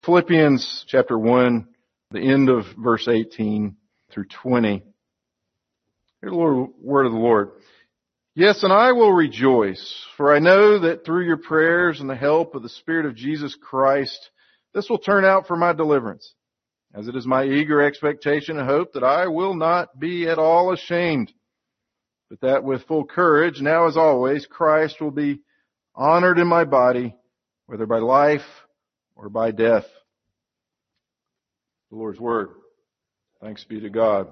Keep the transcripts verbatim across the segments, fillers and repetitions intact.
Philippians chapter one, the end of verse eighteen through twenty. Hear the Lord, word of the Lord. Yes, and I will rejoice, for I know that through your prayers and the help of the Spirit of Jesus Christ, this will turn out for my deliverance, as it is my eager expectation and hope that I will not be at all ashamed, but that with full courage, now as always, Christ will be honored in my body, whether by life or by death. The Lord's Word. Thanks be to God.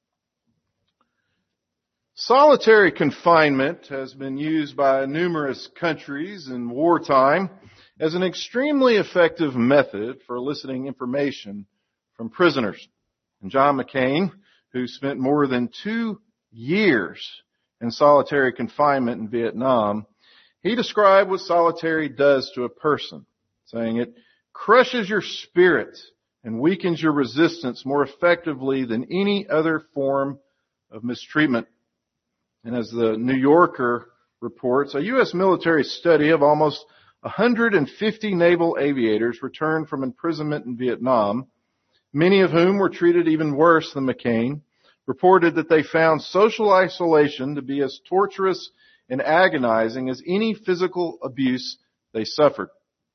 Solitary confinement has been used by numerous countries in wartime as an extremely effective method for eliciting information from prisoners. And John McCain, who spent more than two years in solitary confinement in Vietnam, he described what solitary does to a person, saying it crushes your spirit and weakens your resistance more effectively than any other form of mistreatment. And as the New Yorker reports, a U S military study of almost one hundred fifty naval aviators returned from imprisonment in Vietnam, many of whom were treated even worse than McCain, reported that they found social isolation to be as torturous and agonizing as any physical abuse they suffered.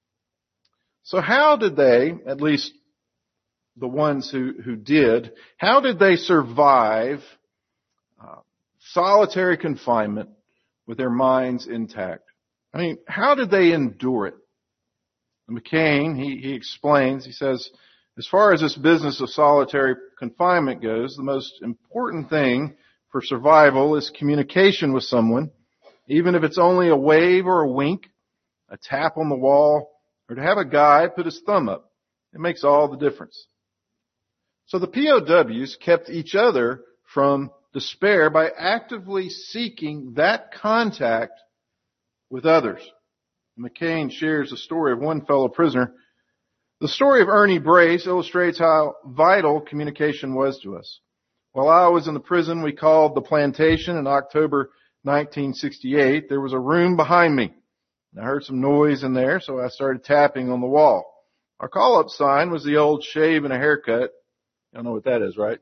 So how did they, at least the ones who, who did, how did they survive uh, solitary confinement with their minds intact? I mean, how did they endure it? McCain, he, he explains, he says, as far as this business of solitary confinement goes, the most important thing for survival is communication with someone, even if it's only a wave or a wink, a tap on the wall, or to have a guy put his thumb up. It makes all the difference. So the P O Ws kept each other from despair by actively seeking that contact with others. McCain shares the story of one fellow prisoner. The story of Ernie Brace illustrates how vital communication was to us. While I was in the prison we called the Plantation in October nineteen sixty-eight, there was a room behind me. I heard some noise in there, so I started tapping on the wall. Our call-up sign was the old shave and a haircut. Y'all know what that is, right?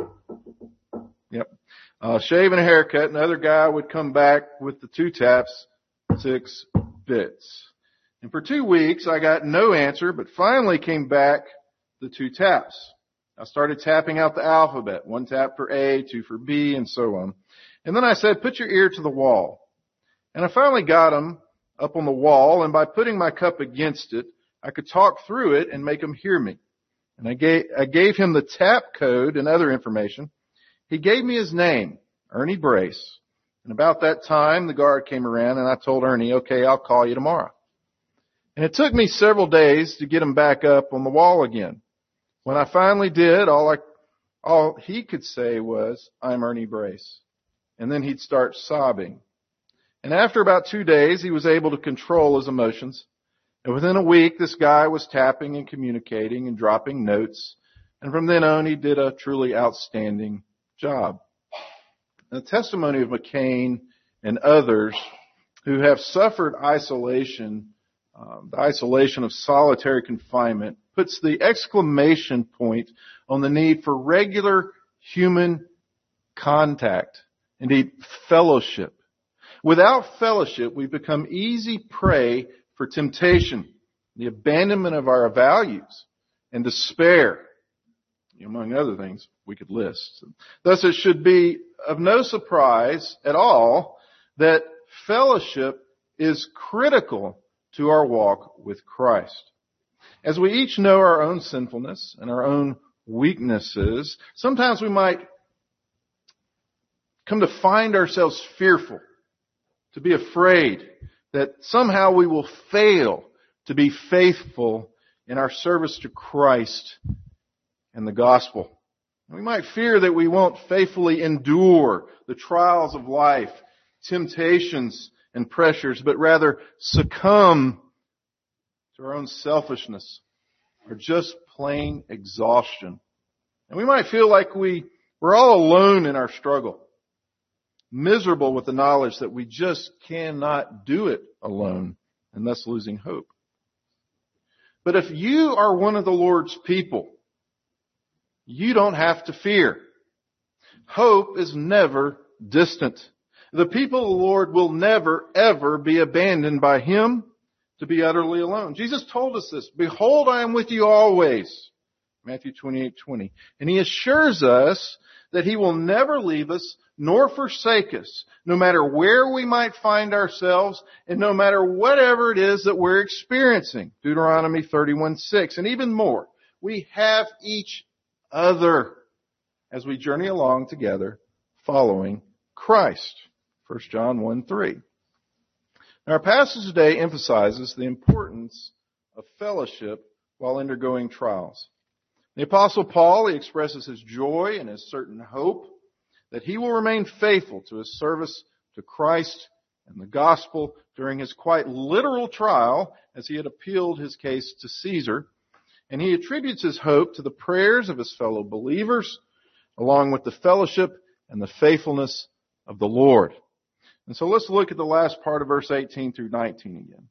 Yep. Uh, shave and a haircut. Another guy would come back with the two taps, six bits. And for two weeks, I got no answer, but finally came back the two taps. I started tapping out the alphabet. One tap for A, two for B, and so on. And then I said, put your ear to the wall. And I finally got him up on the wall, and by putting my cup against it, I could talk through it and make him hear me. And I gave, I gave him the tap code and other information. He gave me his name, Ernie Brace. And about that time, the guard came around and I told Ernie, okay, I'll call you tomorrow. And it took me several days to get him back up on the wall again. When I finally did, all I, all he could say was, I'm Ernie Brace. And then he'd start sobbing. And after about two days, he was able to control his emotions. And within a week, this guy was tapping and communicating and dropping notes. And from then on, he did a truly outstanding job. The testimony of McCain and others who have suffered isolation, um, the isolation of solitary confinement, puts the exclamation point on the need for regular human contact, indeed fellowship. Without fellowship, we become easy prey for temptation, the abandonment of our values, and despair, among other things we could list. Thus, it should be of no surprise at all that fellowship is critical to our walk with Christ. As we each know our own sinfulness and our own weaknesses, sometimes we might come to find ourselves fearful, to be afraid that somehow we will fail to be faithful in our service to Christ and the gospel. We might fear that we won't faithfully endure the trials of life, temptations and pressures, but rather succumb to our own selfishness or just plain exhaustion. And we might feel like we, we're all alone in our struggle, miserable with the knowledge that we just cannot do it alone, and thus losing hope. But if you are one of the Lord's people, you don't have to fear. Hope is never distant. The people of the Lord will never, ever be abandoned by Him to be utterly alone. Jesus told us this. Behold, I am with you always. Matthew twenty-eight twenty. And He assures us that He will never leave us nor forsake us, no matter where we might find ourselves and no matter whatever it is that we're experiencing. Deuteronomy thirty-one six. And even more, we have each other as we journey along together following Christ. First John one three. Now, our passage today emphasizes the importance of fellowship while undergoing trials. The Apostle Paul, he expresses his joy and his certain hope that he will remain faithful to his service to Christ and the gospel during his quite literal trial as he had appealed his case to Caesar. And he attributes his hope to the prayers of his fellow believers, along with the fellowship and the faithfulness of the Lord. And so let's look at the last part of verse eighteen through nineteen again.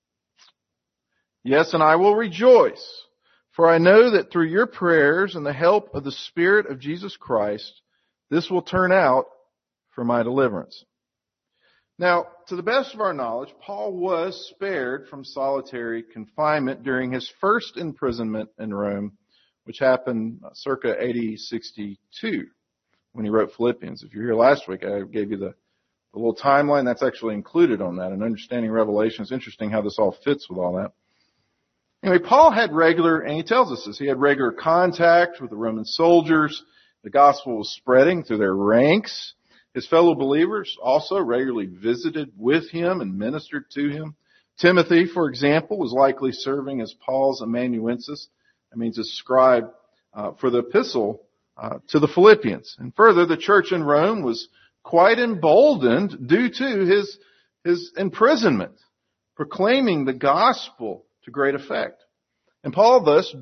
Yes, and I will rejoice, for I know that through your prayers and the help of the Spirit of Jesus Christ, this will turn out for my deliverance. Now, to the best of our knowledge, Paul was spared from solitary confinement during his first imprisonment in Rome, which happened circa A D sixty-two when he wrote Philippians. If you were here last week, I gave you the A little timeline that's actually included on that, and understanding Revelation. It's interesting how this all fits with all that. Anyway, Paul had regular, and he tells us this, he had regular contact with the Roman soldiers. The gospel was spreading through their ranks. His fellow believers also regularly visited with him and ministered to him. Timothy, for example, was likely serving as Paul's amanuensis. That means a scribe uh, for the epistle uh, to the Philippians. And further, the church in Rome was quite emboldened due to his, his imprisonment, proclaiming the gospel to great effect. And Paul thus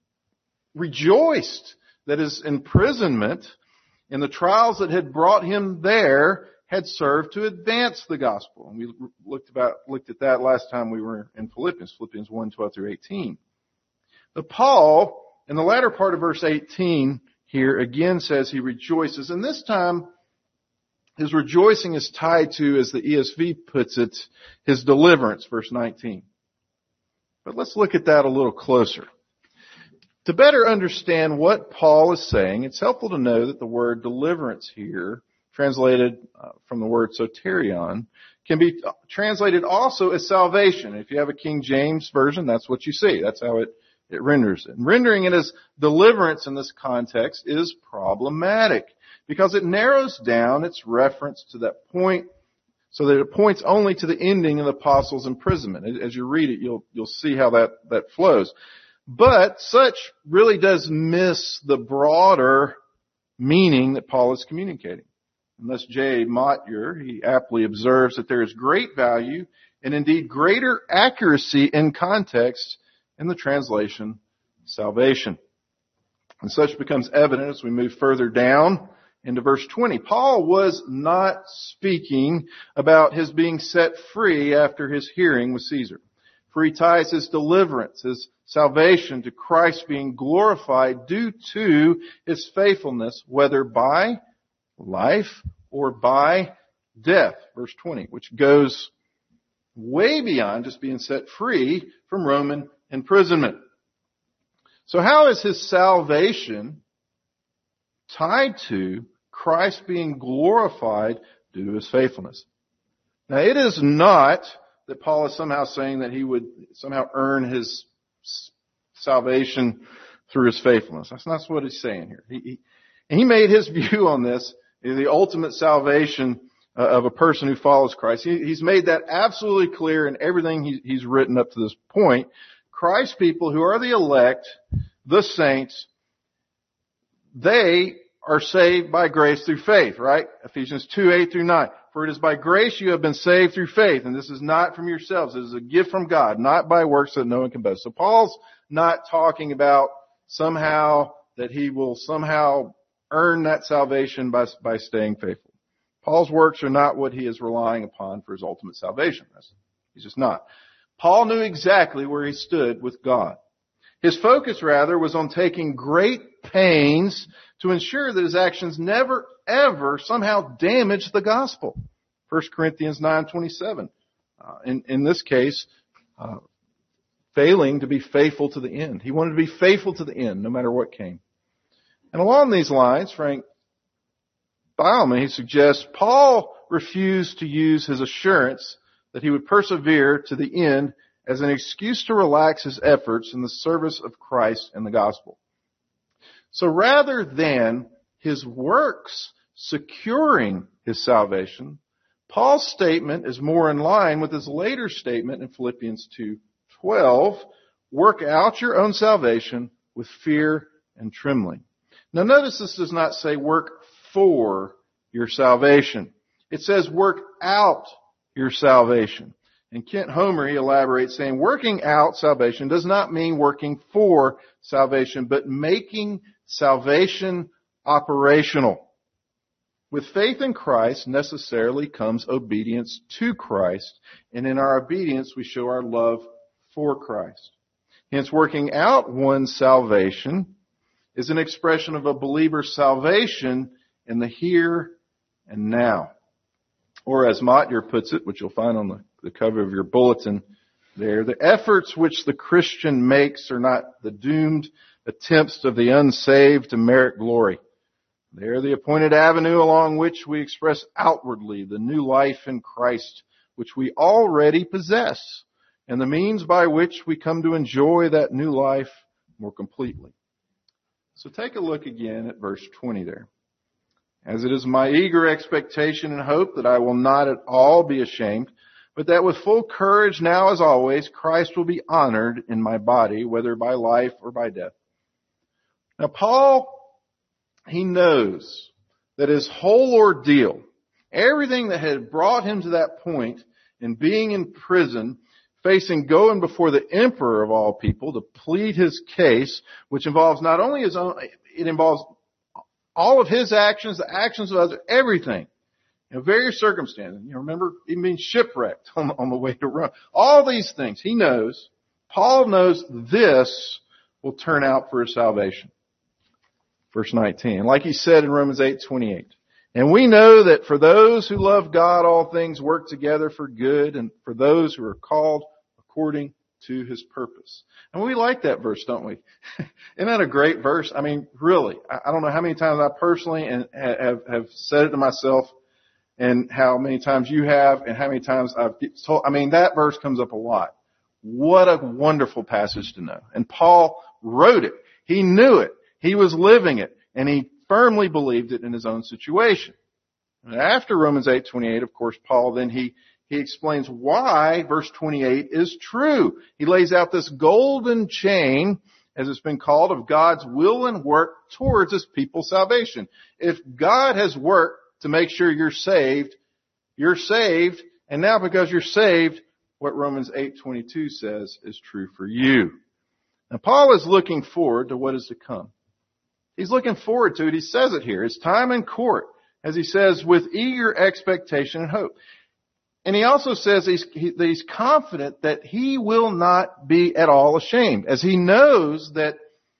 rejoiced that his imprisonment and the trials that had brought him there had served to advance the gospel. And we looked about, looked at that last time we were in Philippians, Philippians one, twelve through eighteen. But Paul, in the latter part of verse eighteen here, again says he rejoices. And this time, his rejoicing is tied to, as the E S V puts it, his deliverance, verse nineteen. But let's look at that a little closer. To better understand what Paul is saying, it's helpful to know that the word deliverance here, translated from the word soterion, can be translated also as salvation. If you have a King James version, that's what you see. That's how it, it renders it. And rendering it as deliverance in this context is problematic, because it narrows down its reference to that point so that it points only to the ending of the apostles' imprisonment. As you read it, you'll, you'll see how that, that flows. But such really does miss the broader meaning that Paul is communicating. And thus J. Motyer, he aptly observes that there is great value and indeed greater accuracy in context in the translation salvation. And such becomes evident as we move further down into verse twenty. Paul was not speaking about his being set free after his hearing with Caesar. For he ties his deliverance, his salvation, to Christ being glorified due to his faithfulness, whether by life or by death. Verse twenty, which goes way beyond just being set free from Roman imprisonment. So how is his salvation tied to Christ being glorified due to his faithfulness? Now, it is not that Paul is somehow saying that he would somehow earn his salvation through his faithfulness. That's not what he's saying here. He, he, and he made his view on this, the ultimate salvation uh, of a person who follows Christ. He, he's made that absolutely clear in everything he, he's written up to this point. Christ's people, who are the elect, the saints, they are saved by grace through faith, right? Ephesians two, eight through nine. For it is by grace you have been saved through faith, and this is not from yourselves. It is a gift from God, not by works that no one can boast. So Paul's not talking about somehow that he will somehow earn that salvation by, by staying faithful. Paul's works are not what he is relying upon for his ultimate salvation. That's, he's just not. Paul knew exactly where he stood with God. His focus, rather, was on taking great pains to ensure that his actions never, ever somehow damaged the gospel. First Corinthians nine twenty-seven. Uh, in, in this case, uh, failing to be faithful to the end. He wanted to be faithful to the end, no matter what came. And along these lines, Frank Thielman, he suggests Paul refused to use his assurance that he would persevere to the end as an excuse to relax his efforts in the service of Christ and the gospel. So rather than his works securing his salvation, Paul's statement is more in line with his later statement in Philippians two twelve, work out your own salvation with fear and trembling. Now notice this does not say work for your salvation. It says work out your salvation. And Kent Homer, he elaborates saying working out salvation does not mean working for salvation, but making salvation operational. With faith in Christ necessarily comes obedience to Christ, and in our obedience we show our love for Christ. Hence, working out one's salvation is an expression of a believer's salvation in the here and now. Or as Mottyer puts it, which you'll find on the, the cover of your bulletin there, the efforts which the Christian makes are not the doomed attempts of the unsaved to merit glory. They are the appointed avenue along which we express outwardly the new life in Christ, which we already possess, and the means by which we come to enjoy that new life more completely. So take a look again at verse twenty there. As it is my eager expectation and hope that I will not at all be ashamed, but that with full courage now as always, Christ will be honored in my body, whether by life or by death. Now Paul, he knows that his whole ordeal, everything that had brought him to that point in being in prison, facing going before the emperor of all people to plead his case, which involves not only his own, it involves all of his actions, the actions of others, everything. You know, various circumstances. You know, remember even being shipwrecked on, on the way to Rome. All these things he knows. Paul knows this will turn out for his salvation. Verse nineteen. Like he said in Romans eight twenty-eight. And we know that for those who love God, all things work together for good, and for those who are called according to his purpose. And we like that verse, don't we? Isn't that a great verse? I mean, really, I don't know how many times I personally and have, have said it to myself, and how many times you have, and how many times I've told. I mean, that verse comes up a lot. What a wonderful passage to know. And Paul wrote it. He knew it. He was living it. And he firmly believed it in his own situation. And after Romans eight twenty-eight, of course, Paul then he He explains why verse twenty-eight is true. He lays out this golden chain, as it's been called, of God's will and work towards his people's salvation. If God has worked to make sure you're saved, you're saved, and now because you're saved, what Romans eight twenty-two says is true for you. Now Paul is looking forward to what is to come. He's looking forward to it. He says it here. His time in court, as he says, with eager expectation and hope. And he also says he's, he, that he's confident that he will not be at all ashamed, as he knows that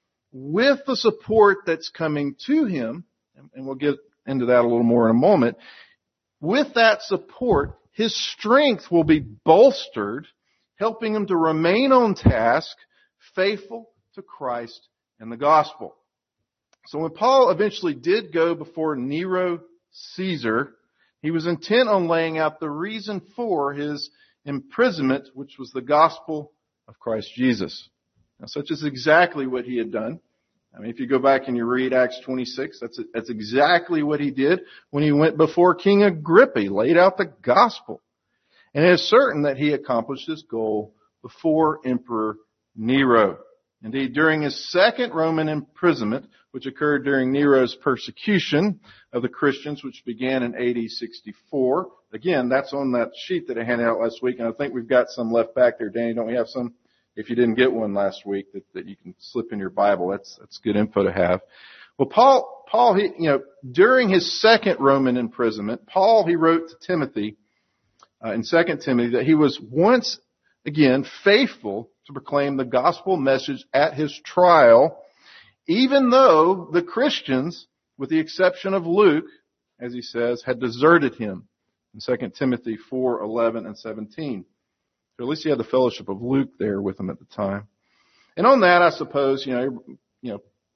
with the support that's coming to him, and we'll get into that a little more in a moment, with that support, his strength will be bolstered, helping him to remain on task, faithful to Christ and the gospel. So when Paul eventually did go before Nero Caesar, he was intent on laying out the reason for his imprisonment, which was the gospel of Christ Jesus. Now, such is exactly what he had done. I mean, if you go back and you read Acts twenty-six, that's that's exactly what he did when he went before King Agrippa. He laid out the gospel. And it is certain that he accomplished his goal before Emperor Nero. Indeed, during his second Roman imprisonment, which occurred during Nero's persecution of the Christians, which began in A D sixty-four. Again, that's on that sheet that I handed out last week, and I think we've got some left back there. Danny, don't we have some? If you didn't get one last week, that, that you can slip in your Bible. That's that's good info to have. Well, Paul, Paul, he, you know, during his second Roman imprisonment, Paul, he wrote to Timothy uh, in Second Timothy that he was once again, faithful to proclaim the gospel message at his trial, even though the Christians, with the exception of Luke, as he says, had deserted him in Second Timothy four, eleven, and seventeen. So at least he had the fellowship of Luke there with him at the time. And on that, I suppose, you know, you know,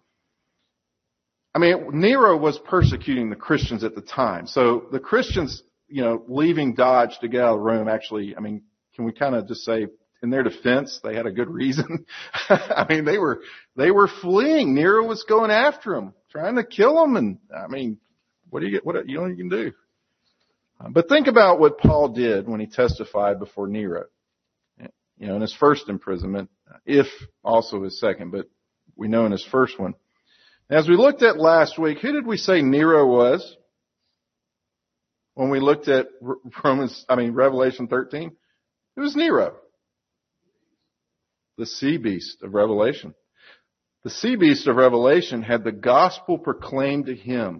I mean, Nero was persecuting the Christians at the time. So the Christians, you know, leaving Dodge to get out of Rome, actually, I mean, can we kind of just say, in their defense, they had a good reason? I mean, they were, they were fleeing. Nero was going after them, trying to kill them. And I mean, what do you get, what, you know what you can do? But think about what Paul did when he testified before Nero. You know, in his first imprisonment, if also his second, but we know in his first one. As we looked at last week, who did we say Nero was? When we looked at Romans, I mean, Revelation thirteen, it was Nero. The sea beast of Revelation. The sea beast of Revelation had the gospel proclaimed to him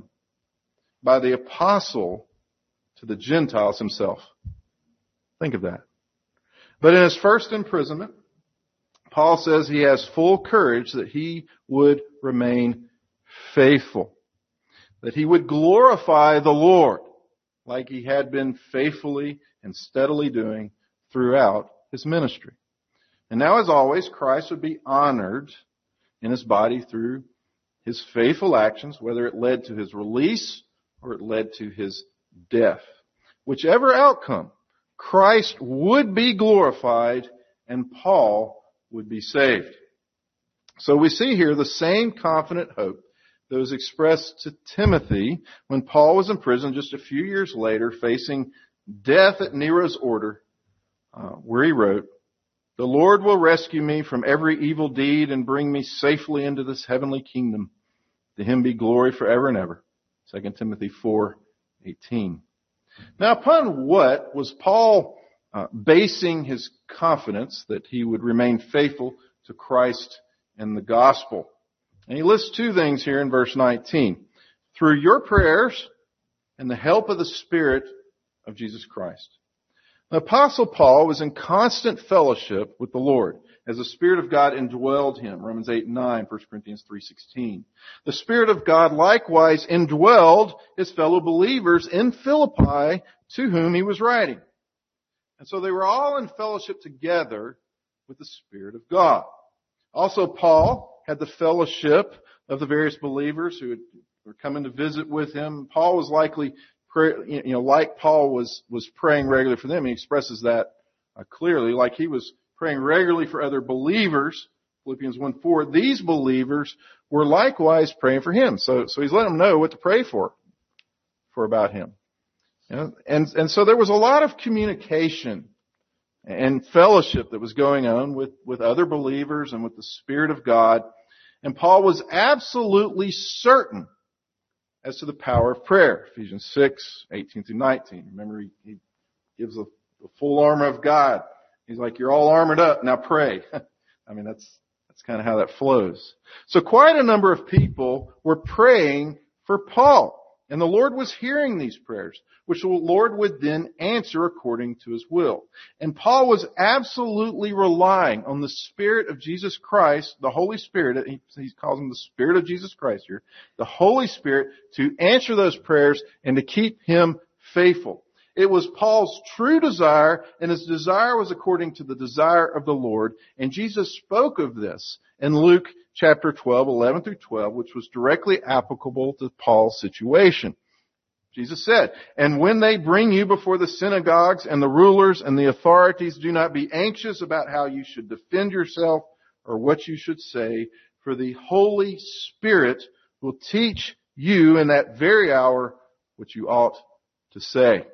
by the apostle to the Gentiles himself. Think of that. But in his first imprisonment, Paul says he has full courage that he would remain faithful, that he would glorify the Lord like he had been faithfully and steadily doing throughout his ministry. And now, as always, Christ would be honored in his body through his faithful actions, whether it led to his release or it led to his death. Whichever outcome, Christ would be glorified and Paul would be saved. So we see here the same confident hope that was expressed to Timothy when Paul was in prison just a few years later, facing death at Nero's order, uh, where he wrote, "The Lord will rescue me from every evil deed and bring me safely into this heavenly kingdom. To him be glory forever and ever." Second Timothy four eighteen. Now, upon what was Paul uh, basing his confidence that he would remain faithful to Christ and the gospel? And he lists two things here in verse nineteen. Through your prayers and the help of the Spirit of Jesus Christ. The Apostle Paul was in constant fellowship with the Lord as the Spirit of God indwelled him. Romans eight and nine, First Corinthians three sixteen. The Spirit of God likewise indwelled his fellow believers in Philippi to whom he was writing. And so they were all in fellowship together with the Spirit of God. Also, Paul had the fellowship of the various believers who were coming to visit with him. Paul was likely you know, like Paul was, was praying regularly for them. He expresses that uh, clearly, like he was praying regularly for other believers. Philippians one four, these believers were likewise praying for him. So, so he's letting them know what to pray for, for about him. You know, and, and so there was a lot of communication and fellowship that was going on with, with other believers and with the Spirit of God. And Paul was absolutely certain as to the power of prayer. Ephesians six, eighteen through nineteen. Remember, he, he gives the, the full armor of God. He's like, you're all armored up, now pray. I mean, that's, that's kind of how that flows. So quite a number of people were praying for Paul. And the Lord was hearing these prayers, which the Lord would then answer according to his will. And Paul was absolutely relying on the Spirit of Jesus Christ, the Holy Spirit, he, he calls him the Spirit of Jesus Christ here, the Holy Spirit to answer those prayers and to keep him faithful. It was Paul's true desire, and his desire was according to the desire of the Lord. And Jesus spoke of this in Luke chapter twelve, eleven through twelve, which was directly applicable to Paul's situation. Jesus said, "And when they bring you before the synagogues and the rulers and the authorities, do not be anxious about how you should defend yourself or what you should say, for the Holy Spirit will teach you in that very hour what you ought to say."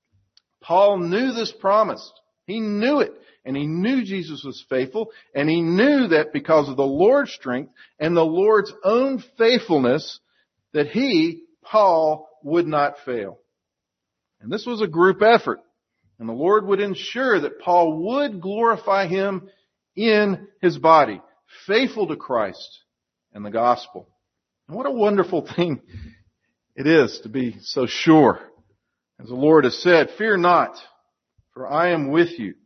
Paul knew this promise. He knew it. And he knew Jesus was faithful. And he knew that because of the Lord's strength and the Lord's own faithfulness, that he, Paul, would not fail. And this was a group effort. And the Lord would ensure that Paul would glorify him in his body, faithful to Christ and the gospel. And what a wonderful thing it is to be so sure. As the Lord has said, "Fear not, for I am with you.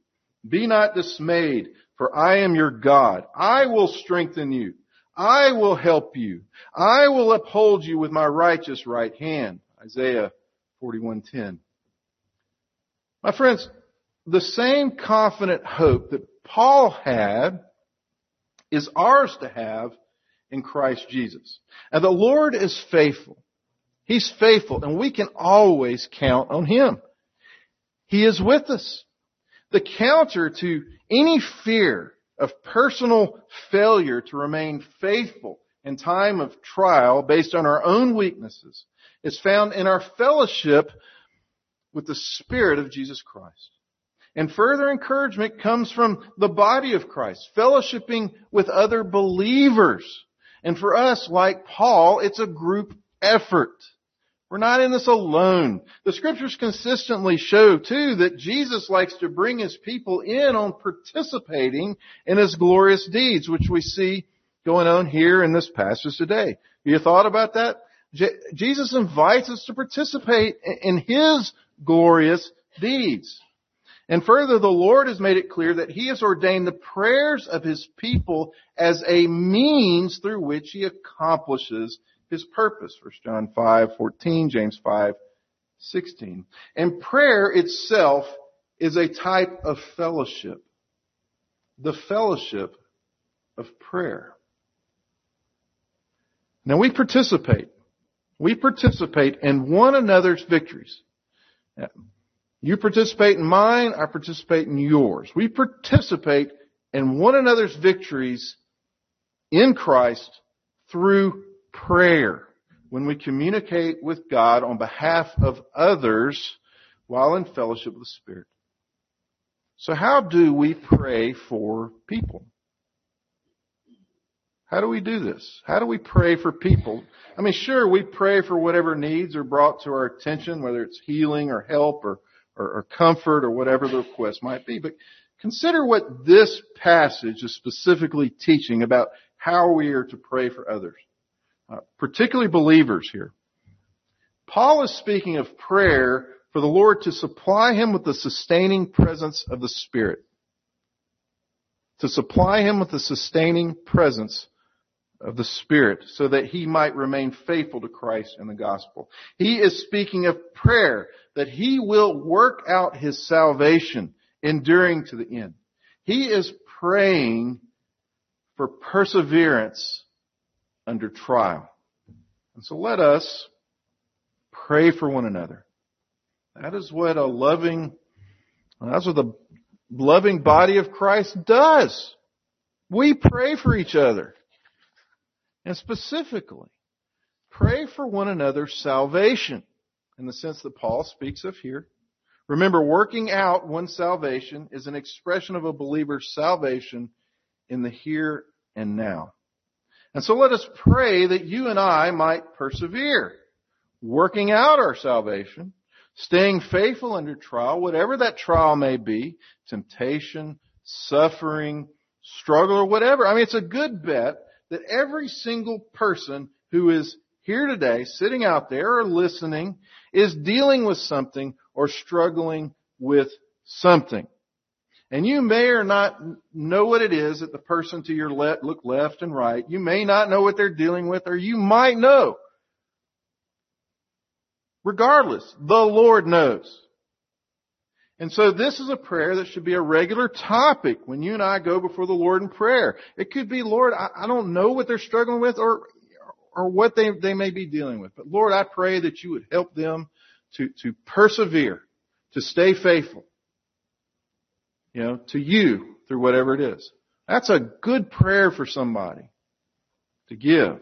Be not dismayed, for I am your God. I will strengthen you. I will help you. I will uphold you with my righteous right hand. Isaiah forty-one ten. My friends, the same confident hope that Paul had is ours to have in Christ Jesus. And the Lord is faithful. He's faithful, and we can always count on Him. He is with us. The counter to any fear of personal failure to remain faithful in time of trial based on our own weaknesses is found in our fellowship with the Spirit of Jesus Christ. And further encouragement comes from the body of Christ, fellowshipping with other believers. And for us, like Paul, it's a group effort. We're not in this alone. The Scriptures consistently show, too, that Jesus likes to bring His people in on participating in His glorious deeds, which we see going on here in this passage today. Have you thought about that? Je- Jesus invites us to participate in His glorious deeds. And further, the Lord has made it clear that He has ordained the prayers of His people as a means through which He accomplishes His purpose. First John five fourteen, James five sixteen. And prayer itself is a type of fellowship. The fellowship of prayer. Now we participate. We participate in one another's victories. You participate in mine, I participate in yours. We participate in one another's victories in Christ through prayer, when we communicate with God on behalf of others while in fellowship with the Spirit. So how do we pray for people? How do we do this? How do we pray for people? I mean, sure, we pray for whatever needs are brought to our attention, whether it's healing or help or, or, or comfort or whatever the request might be. But consider what this passage is specifically teaching about how we are to pray for others. Uh, particularly believers here. Paul is speaking of prayer for the Lord to supply him with the sustaining presence of the Spirit. To supply him with the sustaining presence of the Spirit so that he might remain faithful to Christ and the gospel. He is speaking of prayer that he will work out his salvation, enduring to the end. He is praying for perseverance under trial. And so let us pray for one another. That is what a loving, that's what the loving body of Christ does. We pray for each other. And specifically, pray for one another's salvation in the sense that Paul speaks of here. Remember, working out one's salvation is an expression of a believer's salvation in the here and now. And so let us pray that you and I might persevere, working out our salvation, staying faithful under trial, whatever that trial may be, temptation, suffering, struggle, or whatever. I mean, it's a good bet that every single person who is here today, sitting out there or listening, is dealing with something or struggling with something. And you may or not know what it is that the person to your left, look left and right. You may not know what they're dealing with, or you might know. Regardless, the Lord knows. And so this is a prayer that should be a regular topic when you and I go before the Lord in prayer. It could be, Lord, I, I don't know what they're struggling with or or what they, they may be dealing with. But Lord, I pray that you would help them to, to persevere, to stay faithful. You know, to you through whatever it is. That's a good prayer for somebody to give.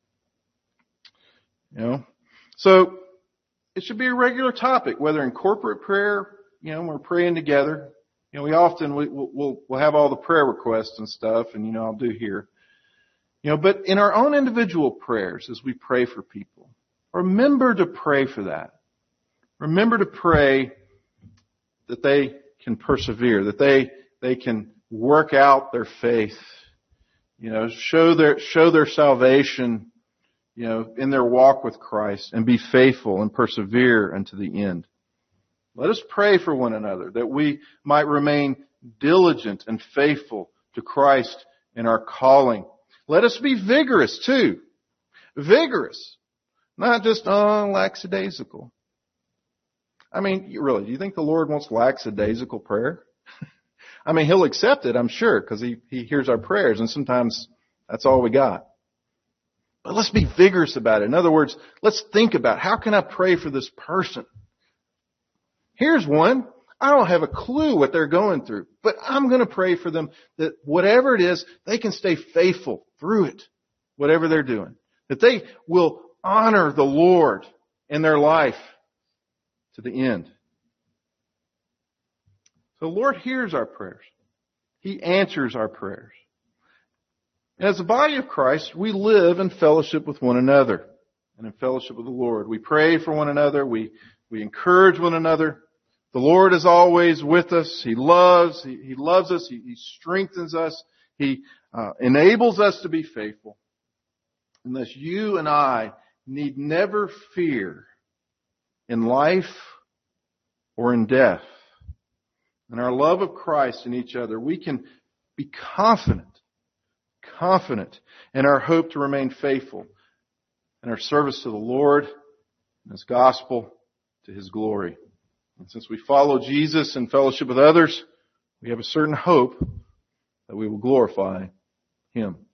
You know, so it should be a regular topic, whether in corporate prayer, you know, we're praying together. You know, we often, we, we'll, we'll have all the prayer requests and stuff, and, you know, I'll do here. You know, but in our own individual prayers as we pray for people, remember to pray for that. Remember to pray that they can persevere, that they, they can work out their faith, you know, show their, show their salvation, you know, in their walk with Christ and be faithful and persevere unto the end. Let us pray for one another that we might remain diligent and faithful to Christ in our calling. Let us be vigorous too. Vigorous. Not just, oh, lackadaisical. I mean, really, do you think the Lord wants lackadaisical prayer? I mean, He'll accept it, I'm sure, because he, he hears our prayers, and sometimes that's all we got. But let's be vigorous about it. In other words, let's think about, how can I pray for this person? Here's one. I don't have a clue what they're going through, but I'm going to pray for them that whatever it is, they can stay faithful through it, whatever they're doing. That they will honor the Lord in their life to the end. The Lord hears our prayers. He answers our prayers. As the body of Christ, we live in fellowship with one another and in fellowship with the Lord. We pray for one another. We, we encourage one another. The Lord is always with us. He loves, He, he loves us. He, he strengthens us. He uh, enables us to be faithful. And thus you and I need never fear in life or in death. In our love of Christ in each other, we can be confident, confident in our hope to remain faithful in our service to the Lord and His gospel to His glory. And since we follow Jesus in fellowship with others, we have a certain hope that we will glorify Him.